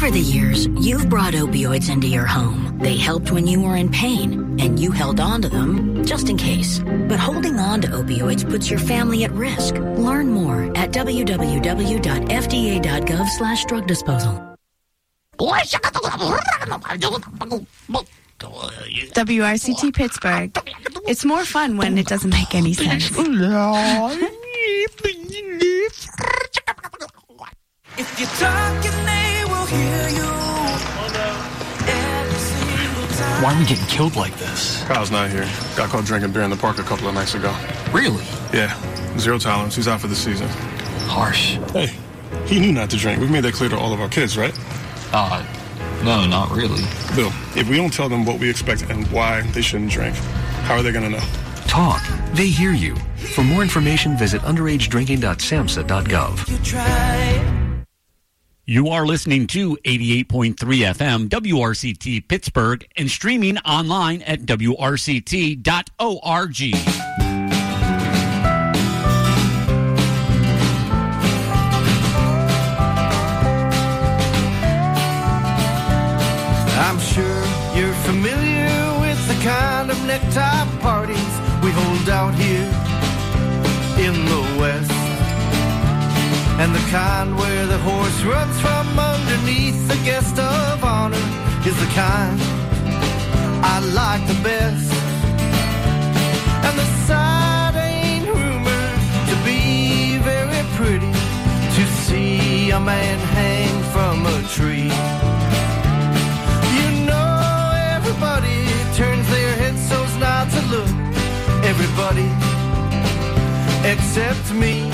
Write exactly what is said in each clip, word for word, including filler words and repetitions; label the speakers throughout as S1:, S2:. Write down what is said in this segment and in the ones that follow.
S1: Over the years, you've brought opioids into your home. They helped when you were in pain, and you held on to them just in case. But holding on to opioids puts your family at risk. Learn more at w w w dot f d a dot gov slash drug disposal.
S2: W R C T Pittsburgh. It's more fun when it doesn't make any sense.
S3: If you're talking, they will hear you.
S4: Why are we getting killed like this?
S5: Kyle's not here. Got caught drinking beer in the park a couple of nights ago.
S4: Really?
S5: Yeah. Zero tolerance. He's out for the season.
S4: Harsh.
S5: Hey, he knew not to drink. We've made that clear to all of our kids, right?
S4: Uh, no, not really.
S5: Bill, if we don't tell them what we expect and why they shouldn't drink, how are they going to know?
S6: Talk. They hear you. For more information, visit underage drinking dot samhsa dot gov.
S3: You try.
S7: You are listening to eighty-eight point three F M, W R C T Pittsburgh, and streaming online at w r c t dot org.
S3: I'm sure you're familiar with the kind of necktie parties we hold out here in the West. And the kind where the horse runs from underneath the guest of honor is the kind I like the best. And the sight ain't rumored to be very pretty, to see a man hang from a tree. You know everybody turns their heads so's not to look. Everybody except me.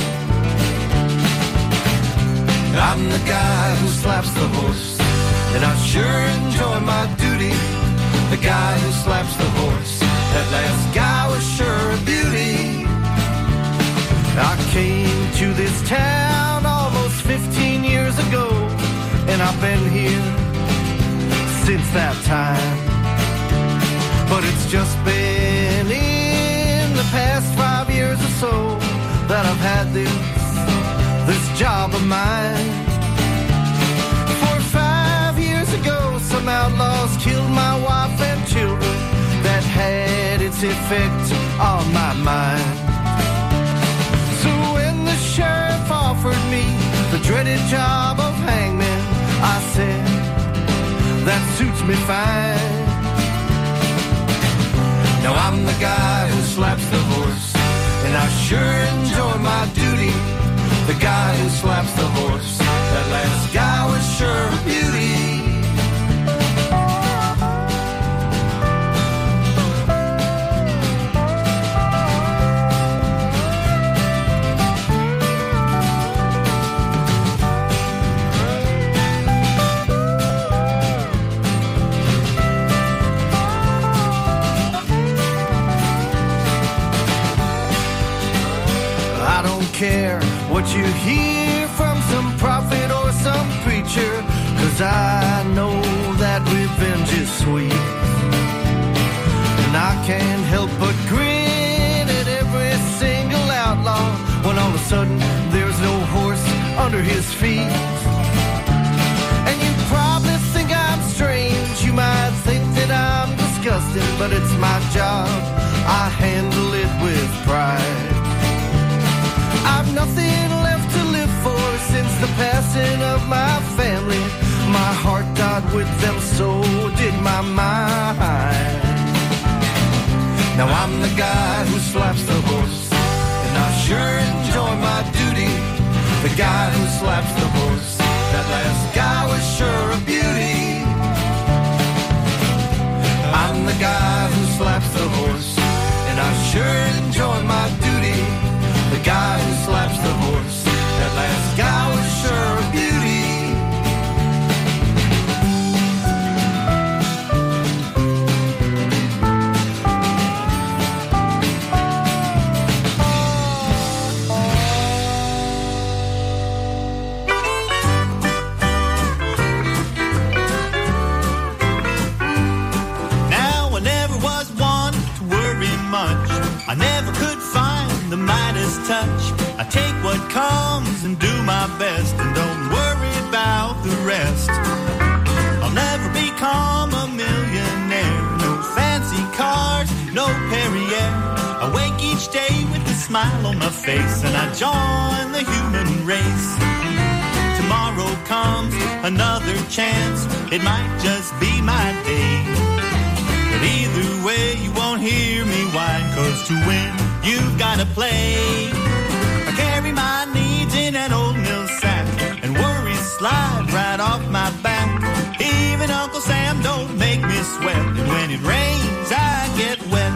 S3: I'm the guy who slaps the horse, and I sure enjoy my duty. The guy who slaps the horse, that last guy was sure a beauty. I came to this town almost fifteen years ago, and I've been here since that time. But it's just been in the past five years or so that I've had this this job of mine. For five years ago, some outlaws killed my wife and children. That had its effect on my mind. So when the sheriff offered me the dreaded job of hangman, I said, that suits me fine. Now I'm the guy who slaps the horse, and I sure enjoy my duty. The guy who slaps the horse, that last guy was sure a beauty. I don't care what you hear from some prophet or some preacher, 'cause I know that revenge is sweet. And I can't help but grin at every single outlaw when all of a sudden there's no horse under his feet. And you probably think I'm strange, you might think that I'm disgusting, but it's my job, I handle it with pride. I've nothing left to live for since the passing of my family. My heart died with them, so did my mind. Now I'm the guy who slaps the horse, and I sure enjoy my duty. The guy who slaps the horse, that last guy was sure a beauty. I'm the guy who slaps the horse, and I sure enjoy my duty. The guy who slaps the horse, that last guy was sure a beauty.
S8: Now I never was one to worry much. I never could find the Midas touch. I take what comes and do my best, and don't worry about the rest. smile on my face, and I join the human race. Tomorrow comes another chance, it might just be my day. But either way, you won't hear me whine, 'cause to win, you've gotta play. I carry my needs in an old mill sack, and worries slide right off my back. Even Uncle Sam don't make me sweat, and when it rains, I get wet.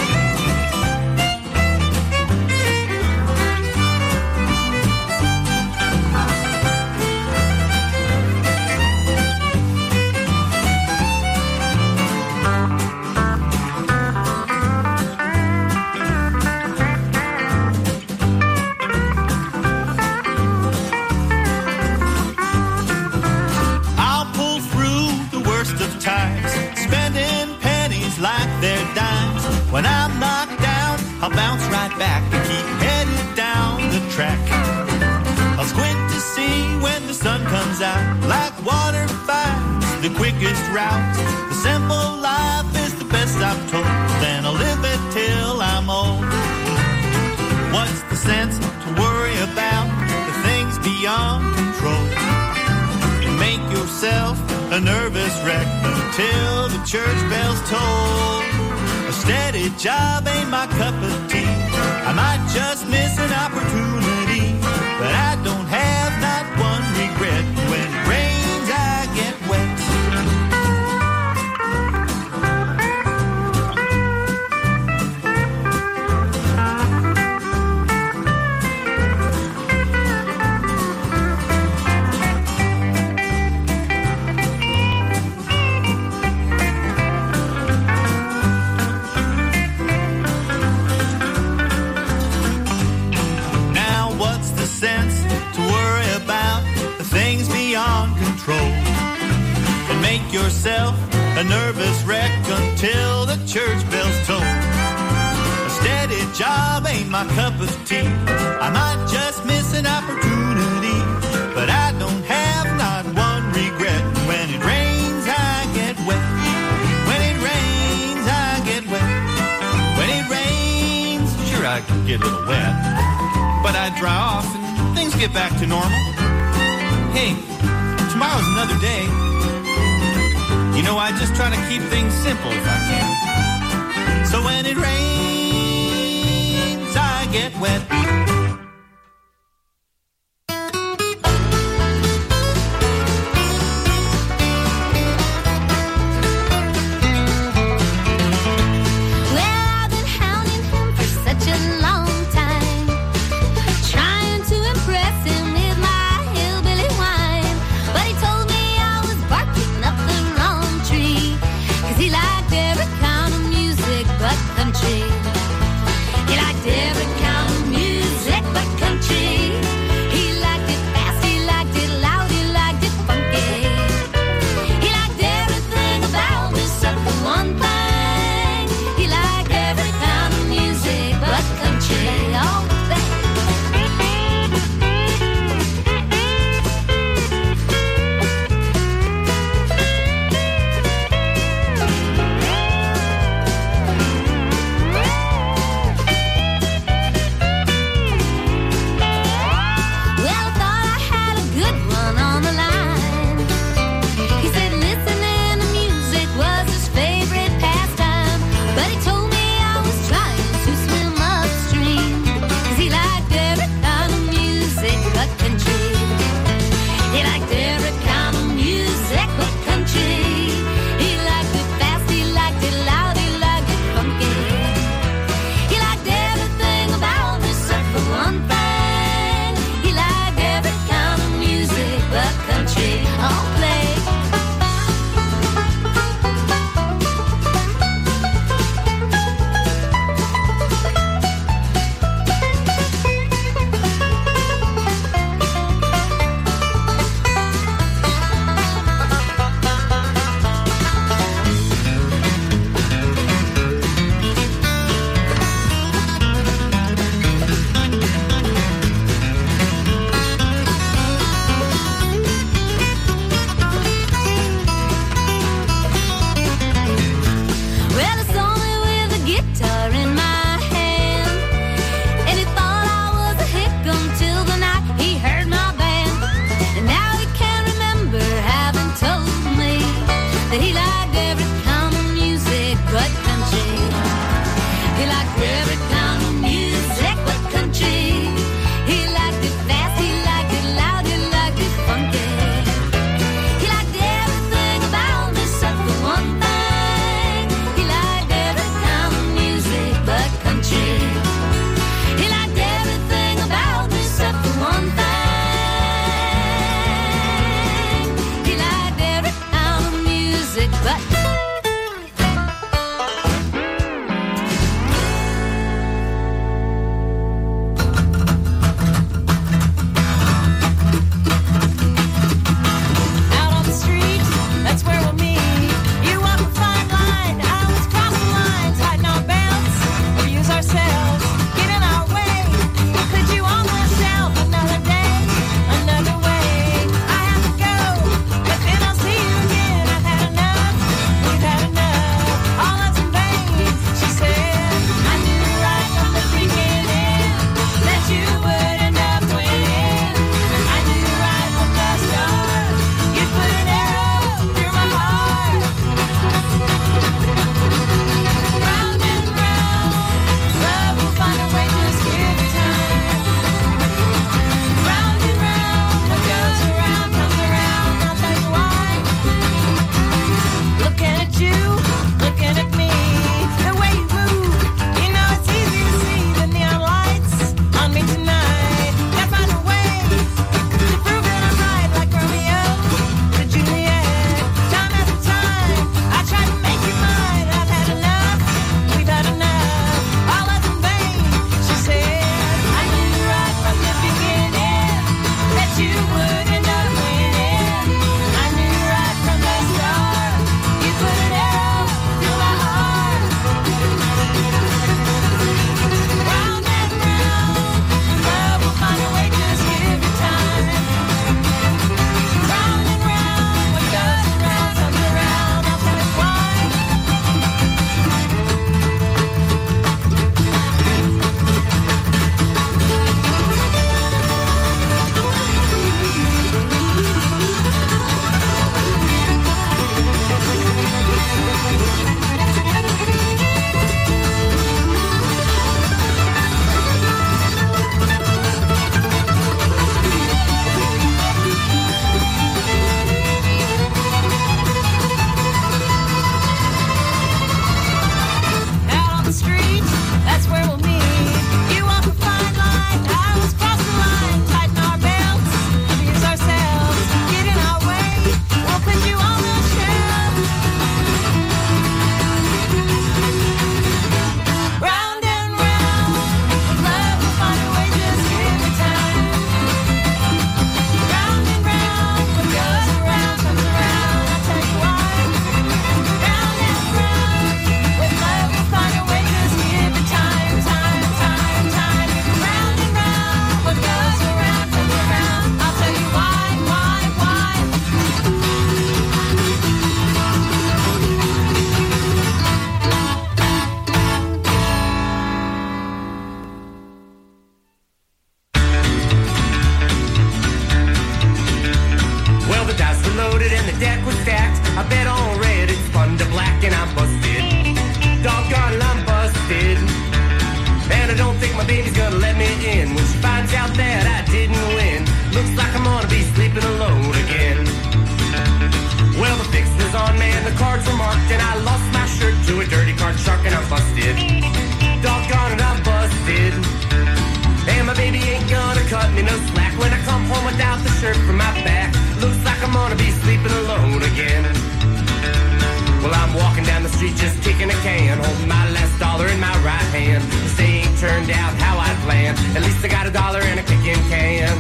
S8: When I'm knocked down, I'll bounce right back and keep headed down the track. I'll squint to see when the sun comes out, like water finds the quickest route. The simple life is the best I've told, then I'll live it till I'm old. What's the sense to worry about the things beyond control? And make yourself a nervous wreck until the church bells toll. A steady job ain't my cup of tea. I might just miss an opportunity, but I don't have not one regret. When it rains, I get wet. And make yourself a nervous wreck until the church bells toll. A steady job ain't my cup of tea. I might just miss an opportunity, but I don't have not one regret. When it rains, I get wet. When it rains, I get wet. When it rains, sure I can get a little wet, but I dry off and things get back to normal. Hey, tomorrow's another day. You know, I just try to keep things simple if I can. So when it rains, I get wet.
S9: Country. He liked every kind of music. when I come home without the shirt from my back. Looks like I'm gonna be sleeping alone again. Well, I'm walking down the street just kicking a can, holding my last dollar in my right hand. This day ain't turned out how I planned. At least I got a dollar in a kicking can.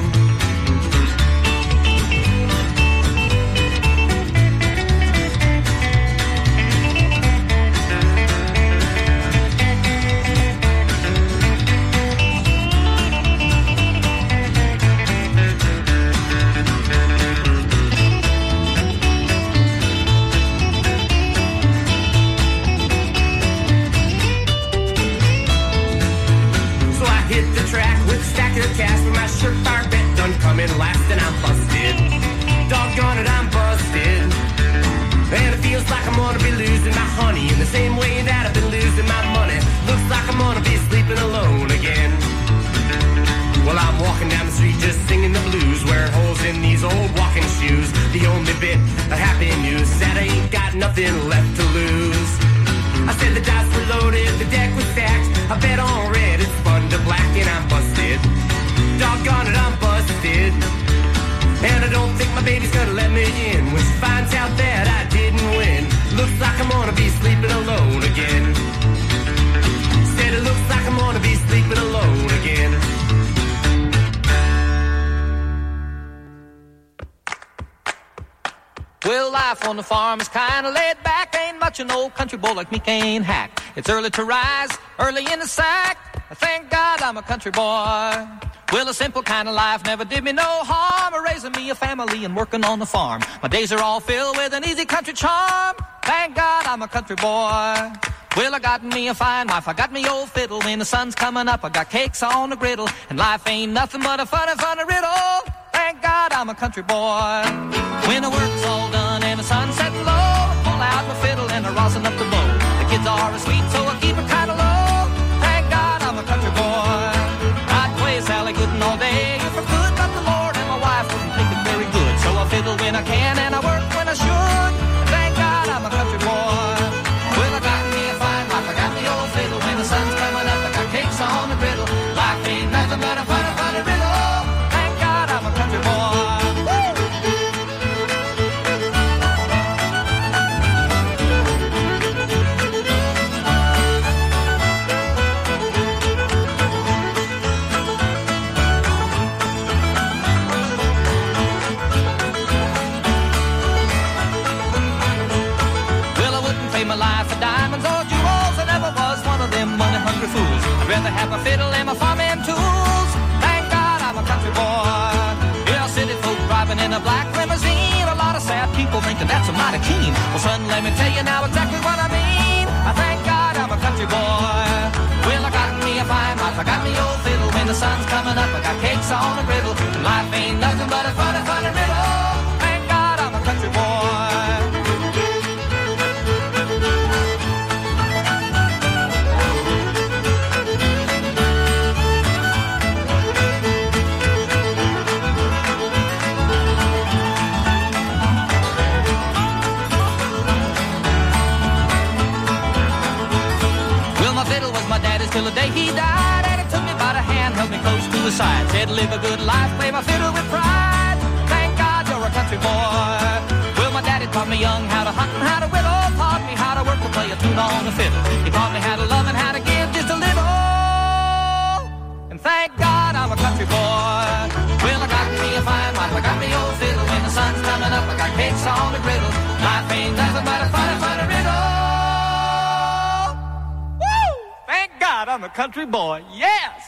S9: Cash for my shirt fire bet done coming last and I'm busted. Doggone it, I'm busted. And it feels like I'm gonna be losing my honey in the same way that I've been losing my money. Looks like I'm gonna be sleeping alone again. Well, I'm walking down the street just singing the blues, wearing holes in these old walking shoes. The only bit of happy news is that I ain't got nothing left to lose. I said the dice were loaded, the deck was stacked. I bet on red, it's fun to black, and I'm busted. Doggone it, I'm busted. And I don't think my baby's gonna let me in when she finds out that I didn't win. Looks like I'm gonna be sleeping alone again. Said it looks like I'm gonna be sleeping alone again.
S10: Well, life on the farm is kinda laid back. Ain't much an old country boy like me can't hack. It's early to rise, early in the sack. Thank God I'm a country boy. Well, a simple kind of life never did me no harm. Raising me a family and working on the farm. My days are all filled with an easy country charm. Thank God I'm a country boy. Well, I got me a fine wife, I got me old fiddle. When the sun's coming up, I got cakes on the griddle. And life ain't nothing but a funny, funny riddle. Thank God I'm a country boy. When the work's all done and the sun's setting low, I pull out my fiddle and I rosin up the bow. The kids are asleep, so I keep it kind of low. Thank God I'm a country boy. I'd play Sally Gooden all day if I could, but the Lord and my wife wouldn't think it very good. So I fiddle when I can and I work when I should. Thank God I'm a country boy. Well, I got me a fine wife, I got me old fiddle. When the sun's coming up, I got cakes on the griddle. Life ain't nothing but a funny, funny riddle. Thank God I'm a country boy. My life for diamonds or jewels. I never was one of them money-hungry fools. I'd rather have my fiddle and my farming tools. Thank God I'm a country boy. Yeah, city folk driving in a black limousine. A lot of sad people thinking that's a mighty keen. Well, son, let me tell you now exactly what I mean. I thank God I'm a country boy. Well, I got me a fine wife, I got me old fiddle. When the sun's coming up, I got cakes on the griddle. Life ain't nothing but a funny, funny riddle. Thank God I'm a country boy. Till the day he died, and he took me by the hand, held me close to his side, said live a good life, play my fiddle with pride. Thank God you're a country boy. Well, my daddy taught me young how to hunt and how to whittle, taught me how to work to play a tune on the fiddle. He taught me how to love and how to give just a little. And thank God I'm a country boy. Well, I got me a fine wife, I got me old fiddle. When the sun's coming up, I got cakes on the griddle. Life ain't nothing but a funny, funny riddle. I'm a country boy, yes!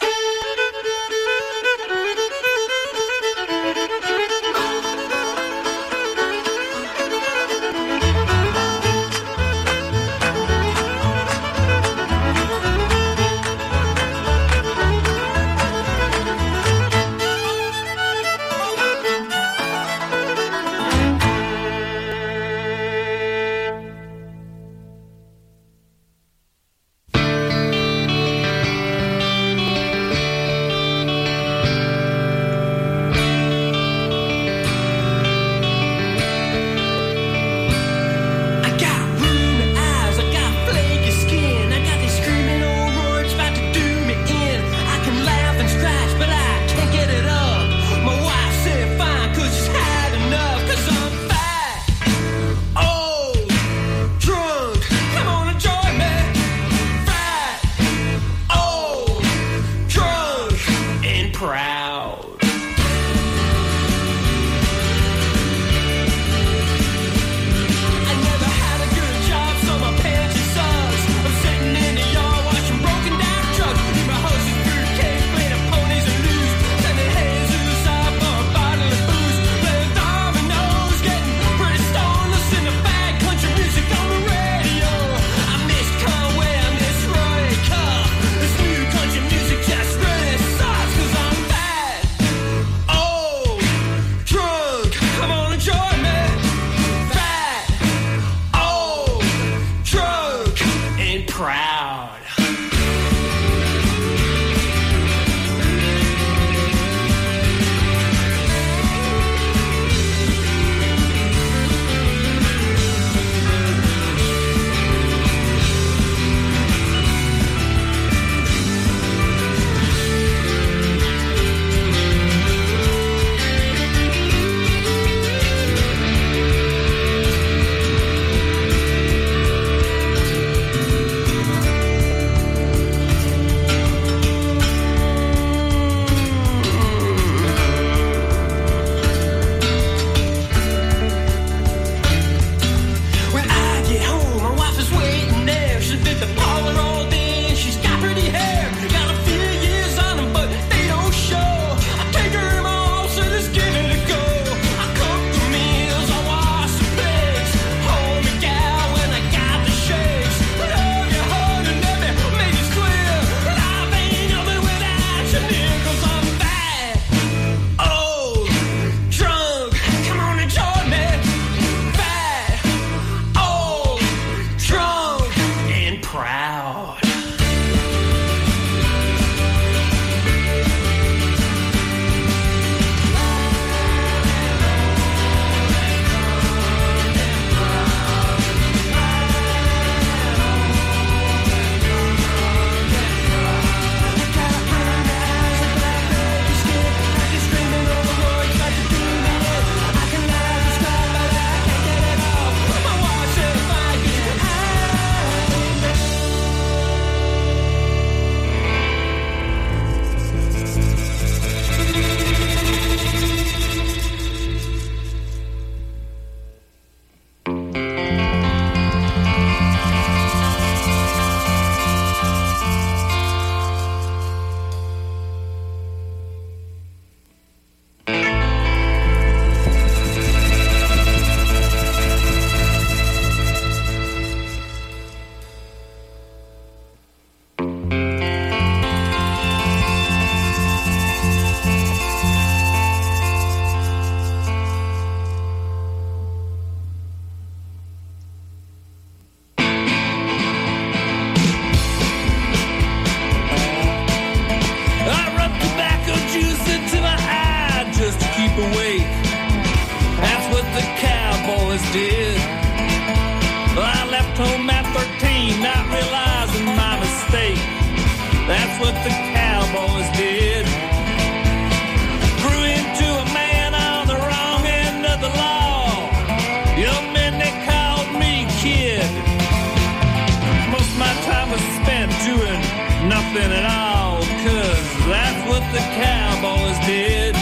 S11: what the cowboys did. Grew into a man on the wrong end of the law. Young men, they called me kid. Most of my time was spent doing nothing at all, 'cause that's what the cowboys did.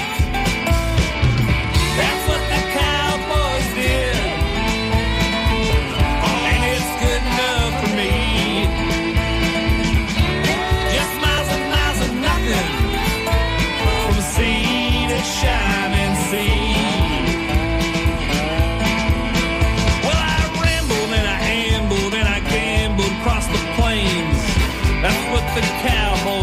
S11: That's what the cowboys did. And it's good enough for me. Just miles and miles of nothing from sea to shining sea. Well, I rambled and I ambled and I gambled across the plains. That's what the cowboys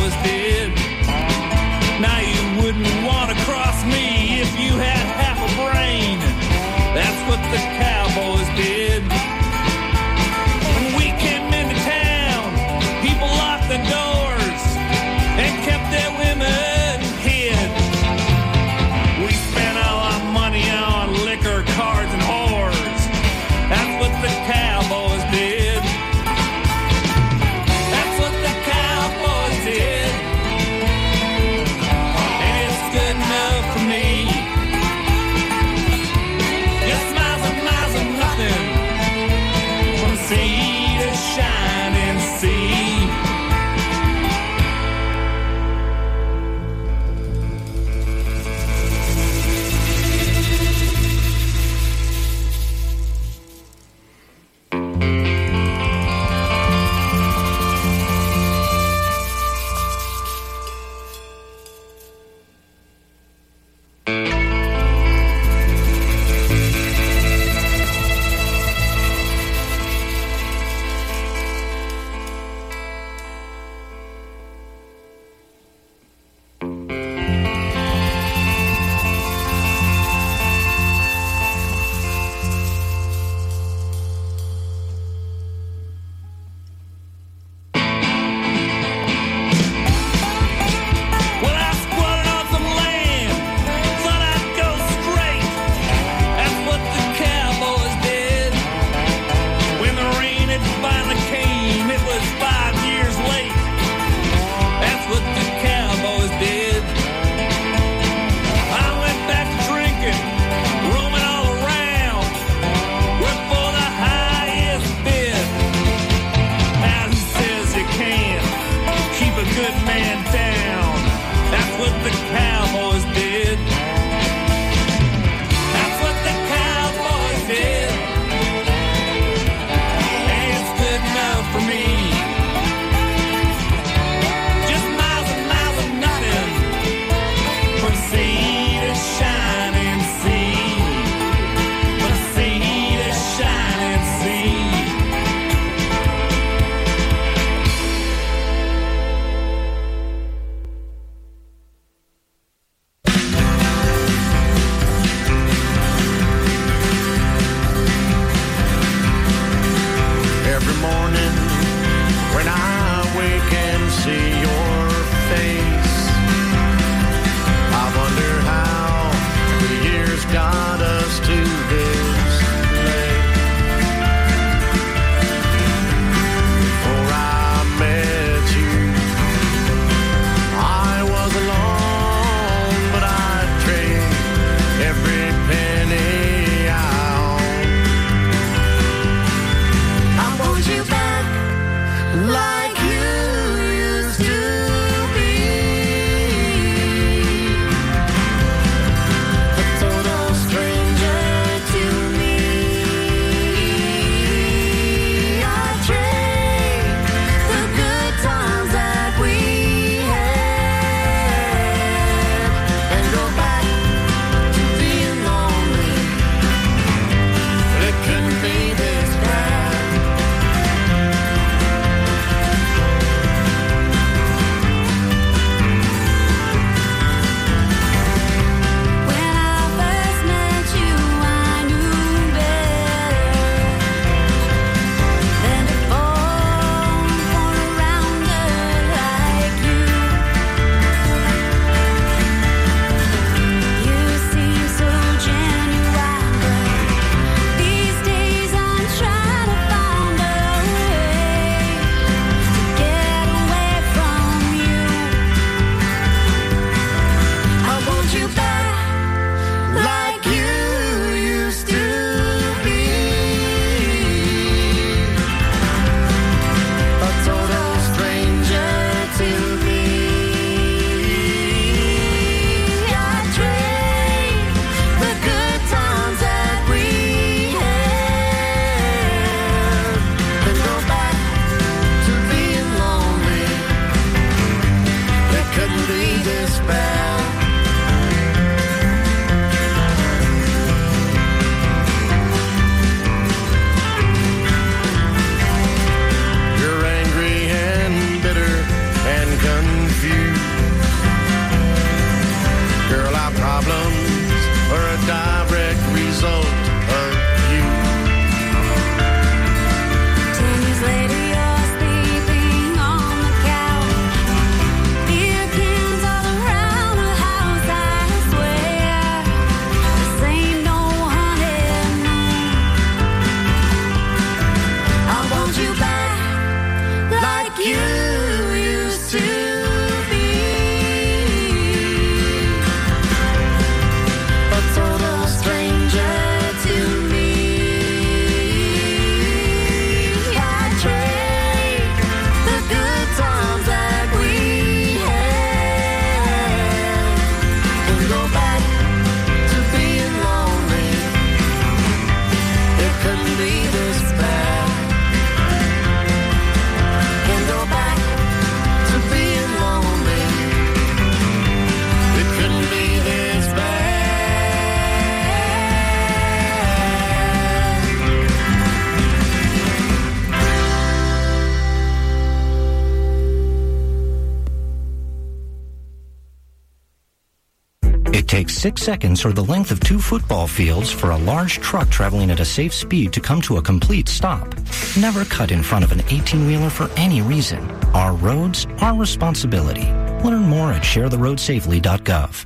S12: six seconds or the length of two football fields for a large truck traveling at a safe speed to come to a complete stop. Never cut in front of an eighteen-wheeler for any reason. Our roads, our responsibility. Learn more at share the road safely dot gov.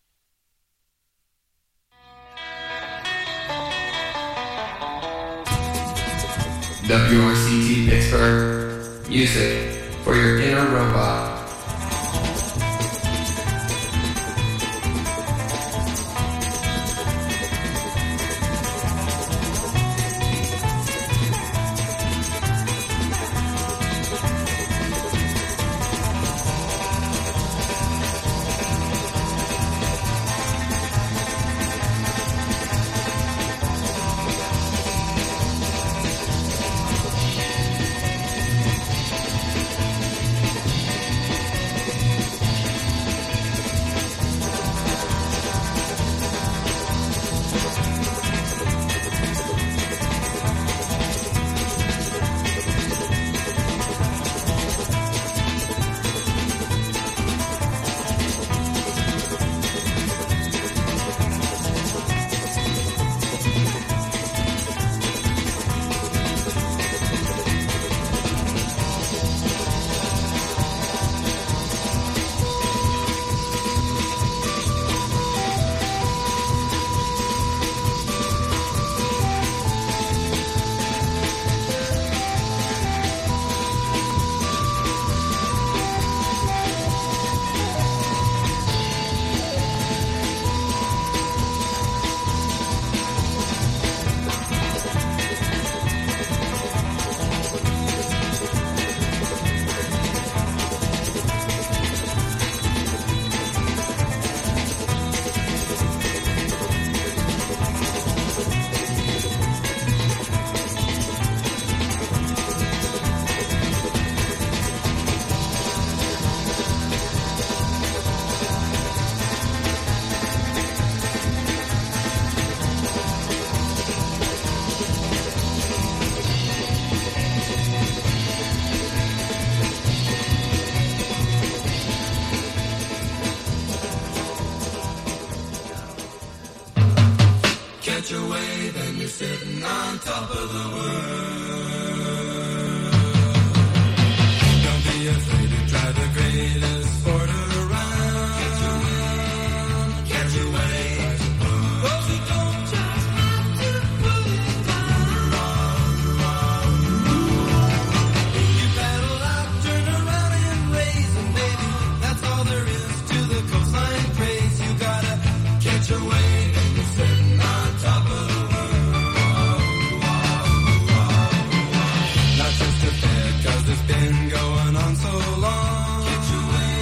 S13: W R C T Pittsburgh. Music for your inner robot.
S14: Catch a wave and you're sitting on top of the world. Don't be afraid to try the greatest sport around. Catch a wave, catch a wave. Oh, you don't just have to put it down. You paddle out, turn around and raise, and baby, that's all there is to the coastline craze. You gotta catch a wave and you're sitting on top of the world. Not just a fad, cause it's been going on so long. Catch a wave.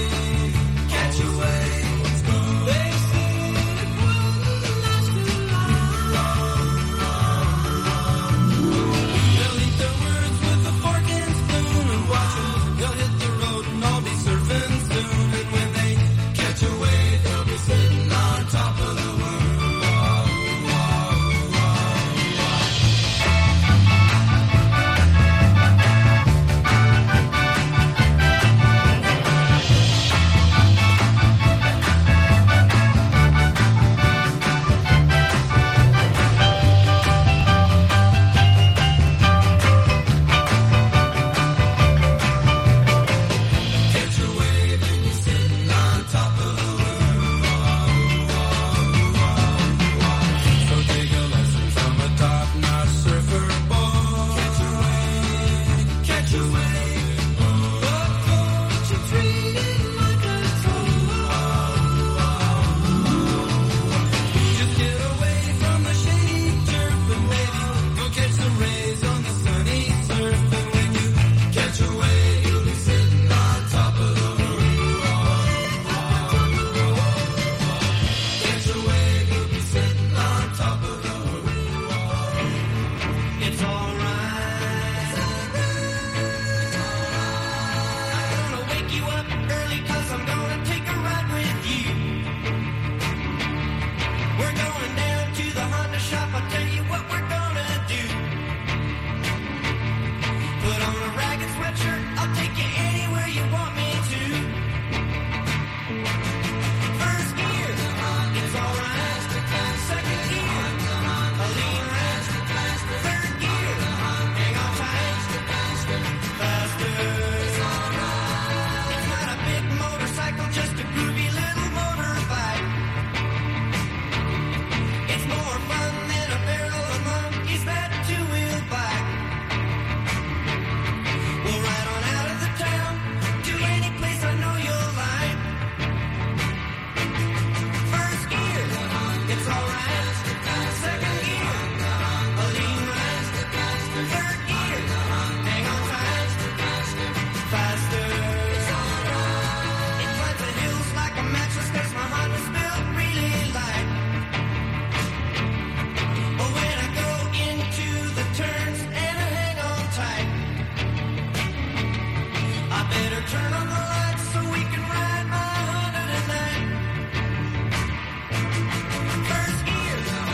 S14: right. Second gear, a lean right. Third gear, hang on tight. Faster. It climbs the hills like a mattress 'cause my heart was built really light. But when I go into the turns and I hang on tight, I better turn on the lights so we can ride my hundred and nine. First gear,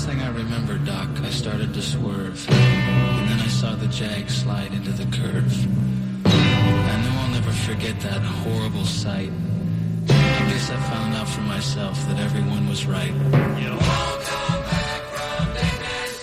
S15: last thing I remember, Doc, I started to swerve. And then I saw the Jag slide into the curve. I know I'll never forget that horrible sight. I guess I found out for myself that everyone was right. You won't come back from Dead Man's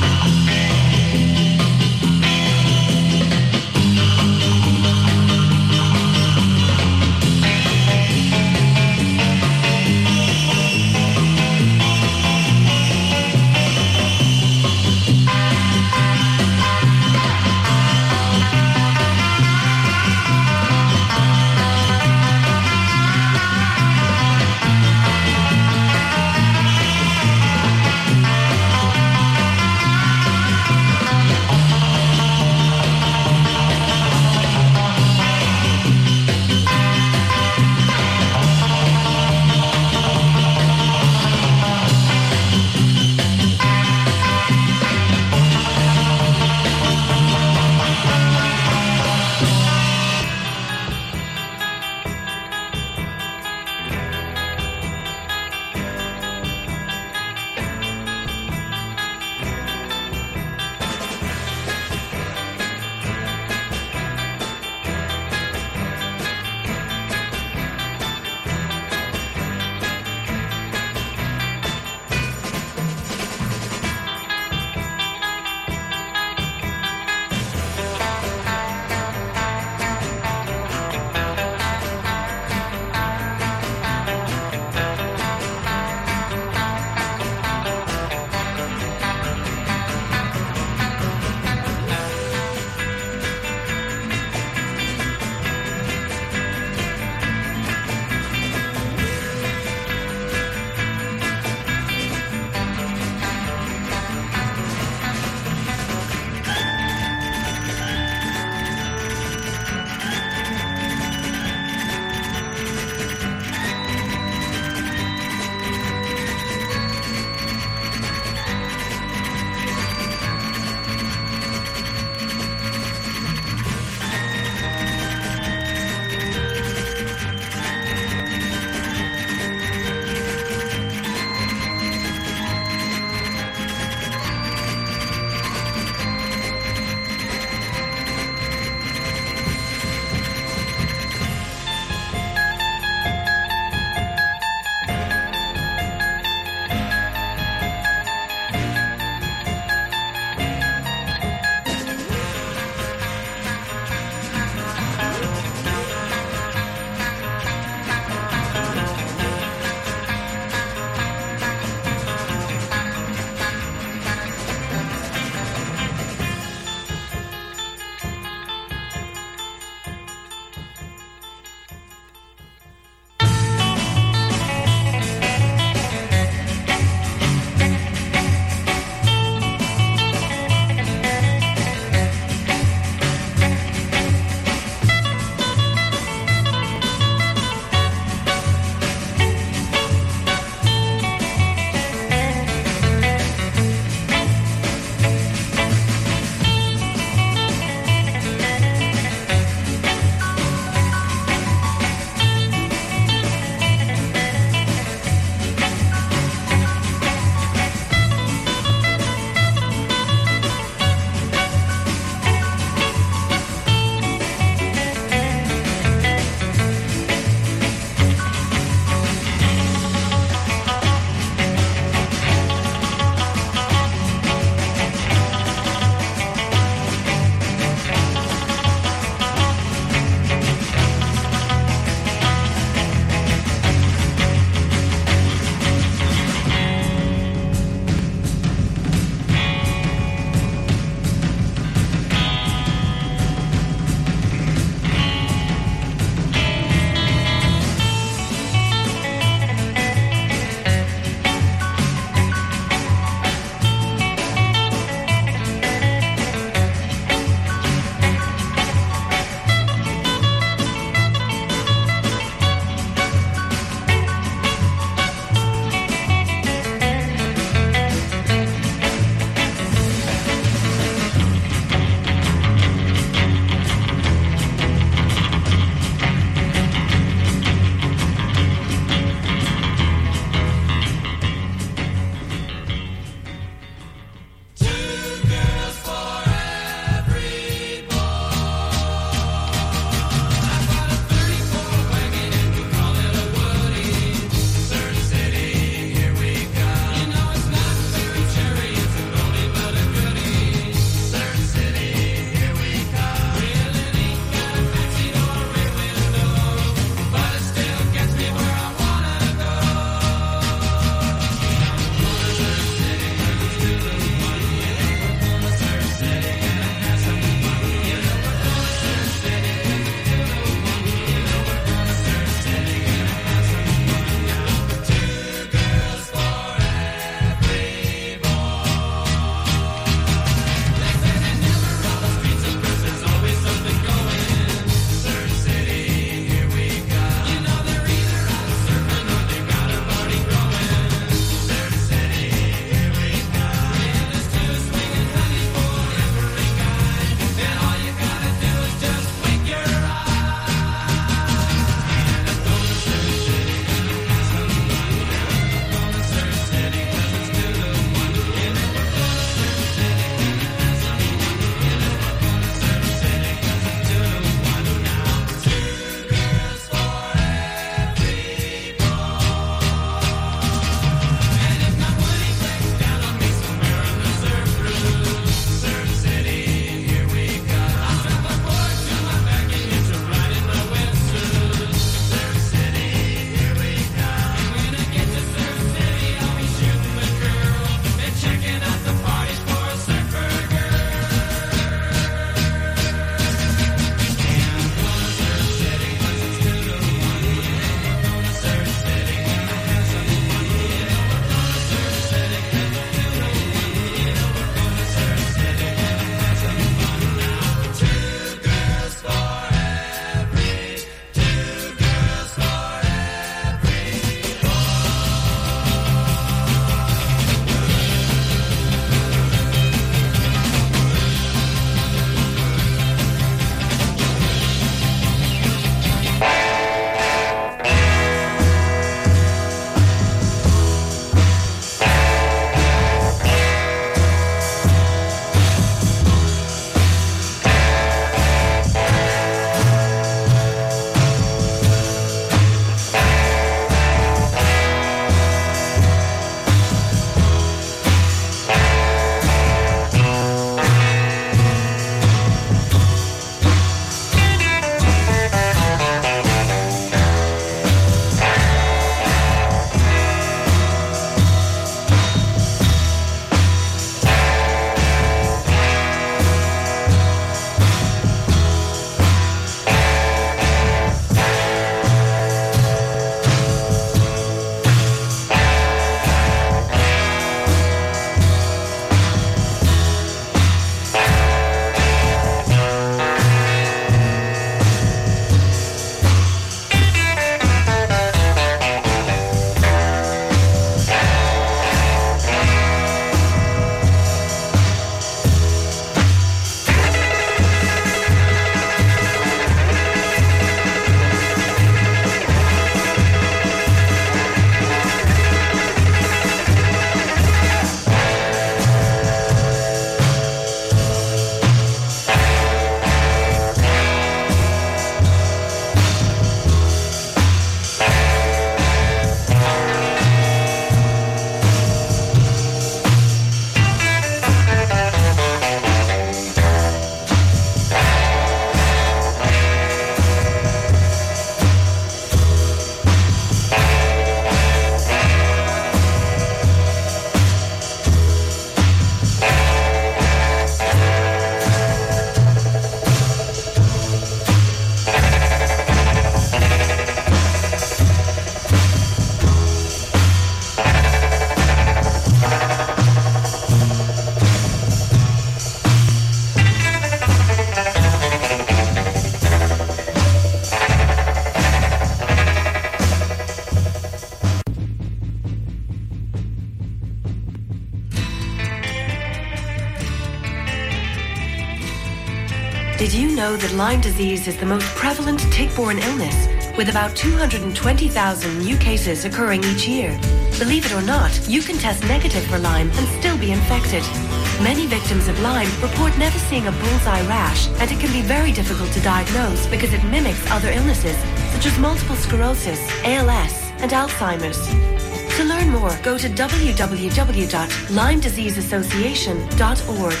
S16: Did you know that Lyme disease is the most prevalent tick-borne illness, with about two hundred twenty thousand new cases occurring each year? Believe it or not, you can test negative for Lyme and still be infected. Many victims of Lyme report never seeing a bullseye rash, and it can be very difficult to diagnose because it mimics other illnesses, such as multiple sclerosis, A L S, and Alzheimer's. To learn more, go to w w w dot lyme disease association dot org.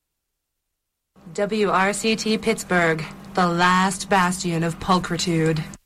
S17: W R C T Pittsburgh, the last bastion of pulchritude.